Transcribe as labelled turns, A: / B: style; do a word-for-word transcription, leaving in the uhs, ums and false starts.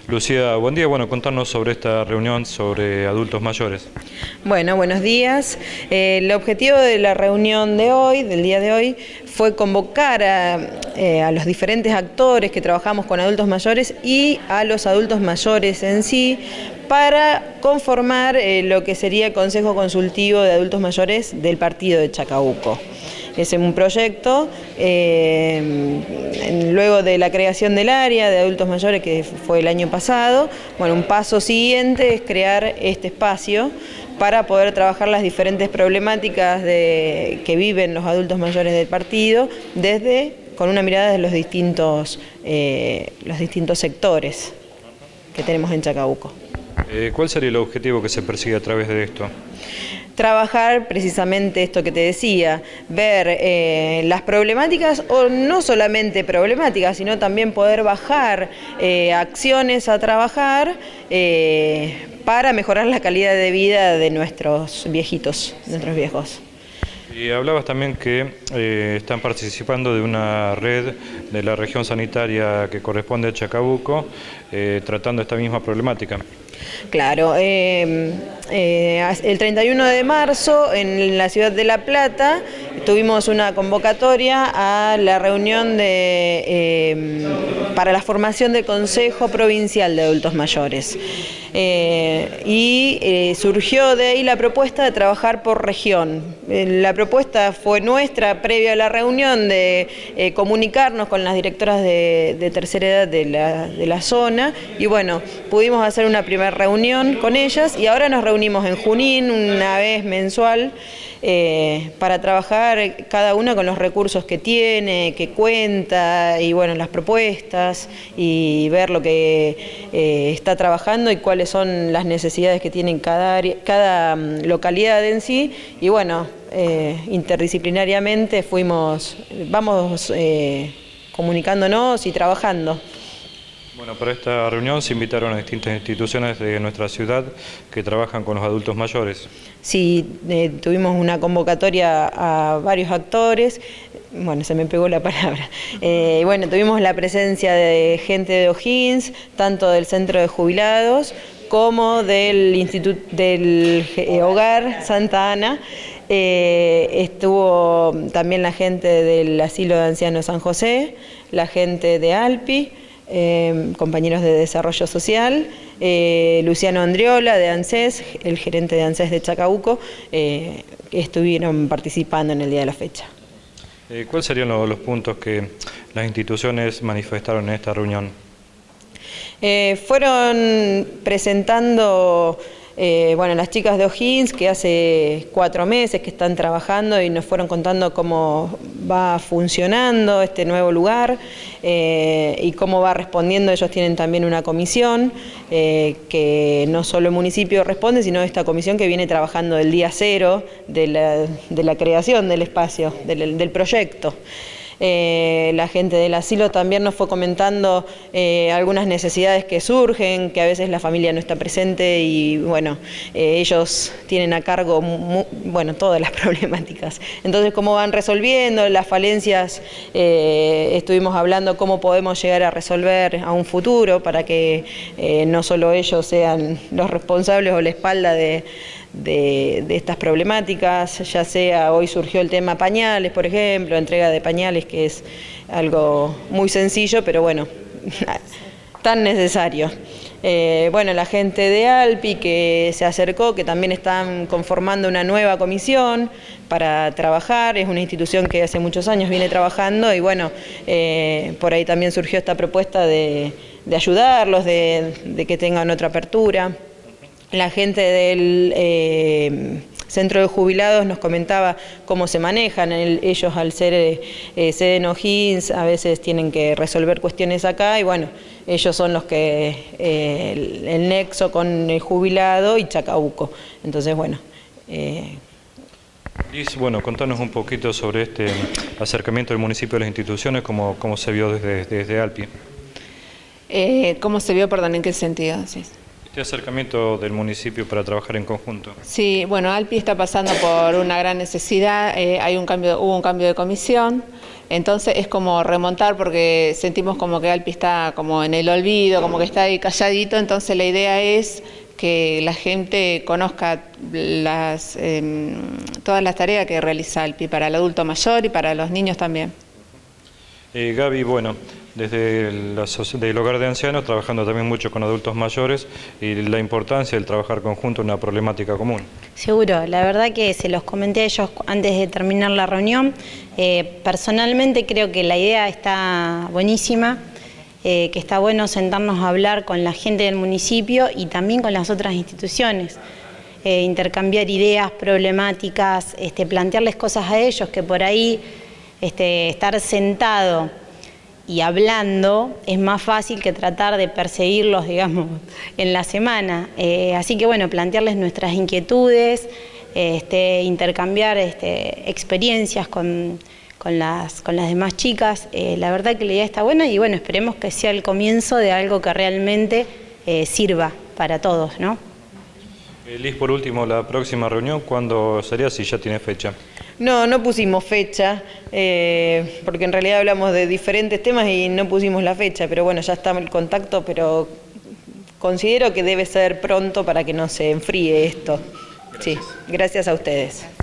A: Lucía, buen día. Bueno, contanos sobre esta reunión sobre adultos mayores.
B: Bueno, buenos días. Eh, el objetivo de la reunión de hoy, del día de hoy, fue convocar a, eh, a los diferentes actores que trabajamos con adultos mayores y a los adultos mayores en sí para conformar eh, lo que sería el Consejo Consultivo de Adultos Mayores del partido de Chacabuco. Es un proyecto, eh, luego de la creación del área de adultos mayores, que fue el año pasado, bueno, un paso siguiente es crear este espacio para poder trabajar las diferentes problemáticas de, que viven los adultos mayores del partido, desde con una mirada de los distintos, eh, los distintos sectores que tenemos en Chacabuco.
A: Eh, ¿Cuál sería el objetivo que se persigue a través de esto?
B: Trabajar precisamente esto que te decía, ver eh, las problemáticas, o no solamente problemáticas, sino también poder bajar eh, acciones a trabajar eh, para mejorar la calidad de vida de nuestros viejitos, nuestros viejos.
A: Y hablabas también que eh, están participando de una red de la región sanitaria que corresponde a Chacabuco, eh, tratando esta misma problemática.
B: Claro, eh, eh, el treinta y uno de marzo en la ciudad de La Plata tuvimos una convocatoria a la reunión de, eh, para la formación del Consejo Provincial de Adultos Mayores. Eh, y eh, surgió de ahí la propuesta de trabajar por región. Eh, la propuesta fue nuestra previa a la reunión de eh, comunicarnos con las directoras de, de tercera edad de la, de la zona y bueno, pudimos hacer una primera reunión con ellas y ahora nos reunimos en Junín una vez mensual eh, para trabajar cada una con los recursos que tiene, que cuenta y bueno, las propuestas y ver lo que eh, está trabajando y cuáles son las necesidades que tiene cada, área, cada um, localidad en sí y bueno, eh, interdisciplinariamente fuimos, vamos eh, comunicándonos y trabajando.
A: Bueno, para esta reunión se invitaron a distintas instituciones de nuestra ciudad que trabajan con los adultos mayores.
B: Sí, eh, tuvimos una convocatoria a varios actores, bueno, se me pegó la palabra. Eh, bueno, tuvimos la presencia de gente de O'Higgins, tanto del Centro de Jubilados como del Instituto del eh, Hogar Santa Ana. Eh, estuvo también la gente del Asilo de Ancianos San José, la gente de ALPI, Eh, compañeros de Desarrollo Social, eh, Luciano Andriola de ANSES, el gerente de ANSES de Chacabuco, eh, que estuvieron participando en el día de la fecha.
A: Eh, ¿Cuáles serían los, los puntos que las instituciones manifestaron en esta reunión?
B: Eh, fueron presentando Eh, bueno, las chicas de O'Higgins que hace cuatro meses que están trabajando y nos fueron contando cómo va funcionando este nuevo lugar eh, y cómo va respondiendo. Ellos tienen también una comisión eh, que no solo el municipio responde, sino esta comisión que viene trabajando del día cero de la, de la creación del espacio, del, del proyecto. Eh, la gente del asilo también nos fue comentando eh, algunas necesidades que surgen, que a veces la familia no está presente y bueno, eh, ellos tienen a cargo mu bueno, todas las problemáticas. Entonces, cómo van resolviendo las falencias, eh, estuvimos hablando cómo podemos llegar a resolver a un futuro para que eh, no solo ellos sean los responsables o la espalda de De, de estas problemáticas, ya sea hoy surgió el tema pañales, por ejemplo, entrega de pañales, que es algo muy sencillo, pero bueno, tan necesario. Eh, bueno, la gente de ALPI que se acercó, que también están conformando una nueva comisión para trabajar, es una institución que hace muchos años viene trabajando y bueno, eh, por ahí también surgió esta propuesta de, de ayudarlos, de, de que tengan otra apertura. La gente del eh, Centro de Jubilados nos comentaba cómo se manejan. El, ellos al ser eh, sede en O'Higgins a veces tienen que resolver cuestiones acá y bueno, ellos son los que, eh, el, el nexo con el jubilado y Chacabuco. Entonces bueno. Eh,
A: Liz, bueno, contanos un poquito sobre este acercamiento del municipio a las instituciones, cómo, cómo se vio desde, desde ALPI.
C: Eh, ¿Cómo se vio, perdón, en qué sentido? Sí.
A: Este acercamiento del municipio para trabajar en conjunto.
C: Sí, bueno, Alpi está pasando por una gran necesidad, eh, hay un cambio, hubo un cambio de comisión, entonces es como remontar porque sentimos como que Alpi está como en el olvido, como que está ahí calladito, entonces la idea es que la gente conozca las, eh, todas las tareas que realiza Alpi para el adulto mayor y para los niños también.
A: Eh, Gaby, bueno, desde el, el hogar de ancianos, trabajando también mucho con adultos mayores y la importancia del trabajar conjunto en una problemática común.
D: Seguro, la verdad que se los comenté a ellos antes de terminar la reunión. Eh, personalmente creo que la idea está buenísima, eh, que está bueno sentarnos a hablar con la gente del municipio y también con las otras instituciones. Eh, intercambiar ideas, problemáticas, este, plantearles cosas a ellos que por ahí este, estar sentado y hablando es más fácil que tratar de perseguirlos, digamos, en la semana. Eh, así que bueno, plantearles nuestras inquietudes, este, intercambiar este, experiencias con, con, las, con las demás chicas. Eh, la verdad que la idea está buena y bueno, esperemos que sea el comienzo de algo que realmente eh, sirva para todos, ¿no?
A: Eh, Liz, por último, la próxima reunión, ¿cuándo sería, si ya tiene fecha?
B: No, no pusimos fecha, eh, porque en realidad hablamos de diferentes temas y no pusimos la fecha, pero bueno, ya está el contacto, pero considero que debe ser pronto para que no se enfríe esto. Sí, gracias a ustedes.